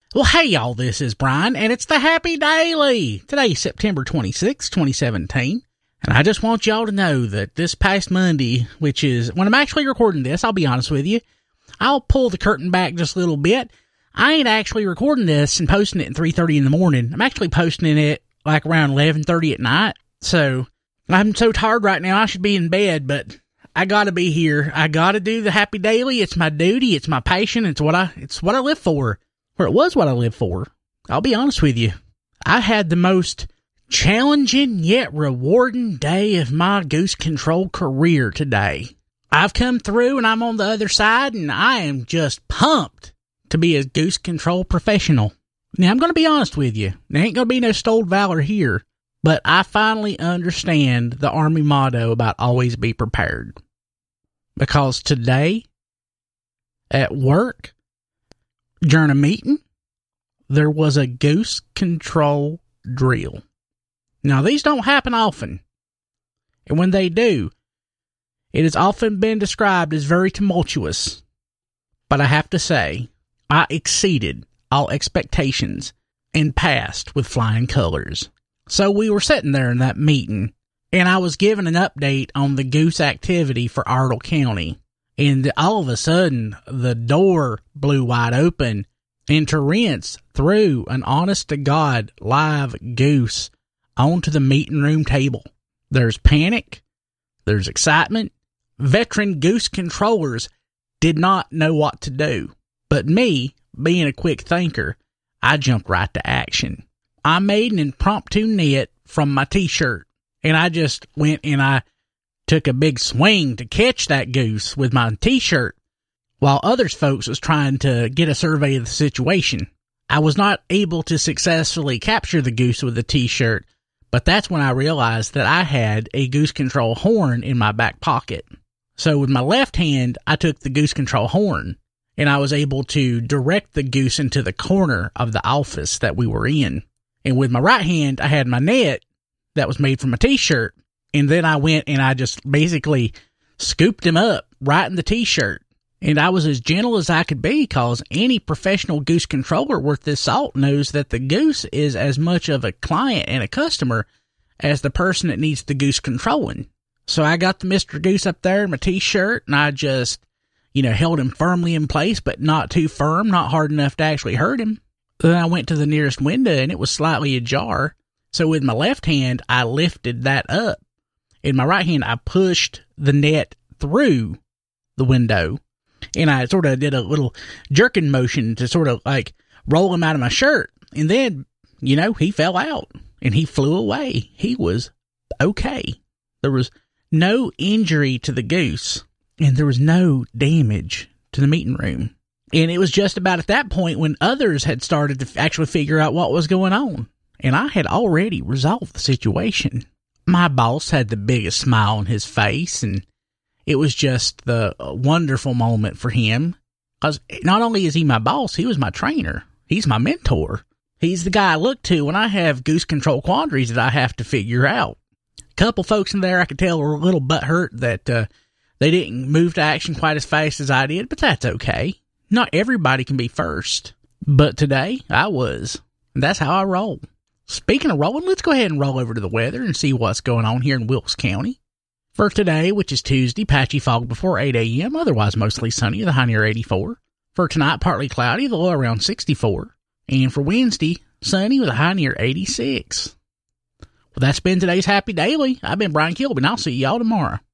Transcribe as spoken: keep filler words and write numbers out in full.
Well, hey y'all, this is Brian, and it's the Happy Daily. Today's September twenty-sixth, twenty seventeen, and I just want y'all to know that this past Monday, which is, when I'm actually recording this, I'll be honest with you, I'll pull the curtain back just a little bit. I ain't actually recording this and posting it at three thirty in the morning. I'm actually posting it like around eleven thirty at night, so I'm so tired right now, I should be in bed, but I gotta be here. I gotta do the Happy Daily. It's my duty, it's my passion, it's what I, it's what I live for. Or it was what I lived for. I'll be honest with you. I had the most challenging yet rewarding day of my goose control career today. I've come through and I'm on the other side and I am just pumped to be a goose control professional. Now, I'm going to be honest with you. There ain't going to be no stoled valor here, but I finally understand the Army motto about always be prepared. Because today, at work, during a meeting, there was a goose control drill. Now, these don't happen often. And when they do, it has often been described as very tumultuous. But I have to say, I exceeded all expectations and passed with flying colors. So we were sitting there in that meeting, and I was given an update on the goose activity for Ardell County. And all of a sudden, the door blew wide open, and Terrence threw an honest-to-God live goose onto the meeting room table. There's panic. There's excitement. Veteran goose controllers did not know what to do. But me, being a quick thinker, I jumped right to action. I made an impromptu net from my t-shirt, and I just went and I took a big swing to catch that goose with my t-shirt, while others folks was trying to get a survey of the situation. I was not able to successfully capture the goose with the t-shirt, but that's when I realized that I had a goose control horn in my back pocket. So with my left hand, I took the goose control horn, and I was able to direct the goose into the corner of the office that we were in. And with my right hand, I had my net that was made from a t-shirt. And then I went and I just basically scooped him up right in the t-shirt. And I was as gentle as I could be, because any professional goose controller worth his salt knows that the goose is as much of a client and a customer as the person that needs the goose controlling. So I got the Mister Goose up there in my t-shirt, and I just, you know, held him firmly in place, but not too firm, not hard enough to actually hurt him. Then I went to the nearest window, and it was slightly ajar. So with my left hand, I lifted that up. In my right hand, I pushed the net through the window, and I sort of did a little jerking motion to sort of like roll him out of my shirt. And then, you know, he fell out and he flew away. He was okay. There was no injury to the goose, and there was no damage to the meeting room. And it was just about at that point when others had started to actually figure out what was going on. And I had already resolved the situation. My boss had the biggest smile on his face, and it was just the wonderful moment for him. Because not only is he my boss, he was my trainer. He's my mentor. He's the guy I look to when I have goose control quandaries that I have to figure out. A couple folks in there I could tell were a little butthurt that uh, they didn't move to action quite as fast as I did, but that's okay. Not everybody can be first. But today, I was. And that's how I roll. Speaking of rolling, let's go ahead and roll over to the weather and see what's going on here in Wilkes County. For today, which is Tuesday, patchy fog before eight a.m., otherwise mostly sunny, the high near eighty-four. For tonight, partly cloudy, the low around sixty-four. And for Wednesday, sunny with a high near eighty-six. Well, that's been today's Happy Daily. I've been Brian Kilby, and I'll see y'all tomorrow.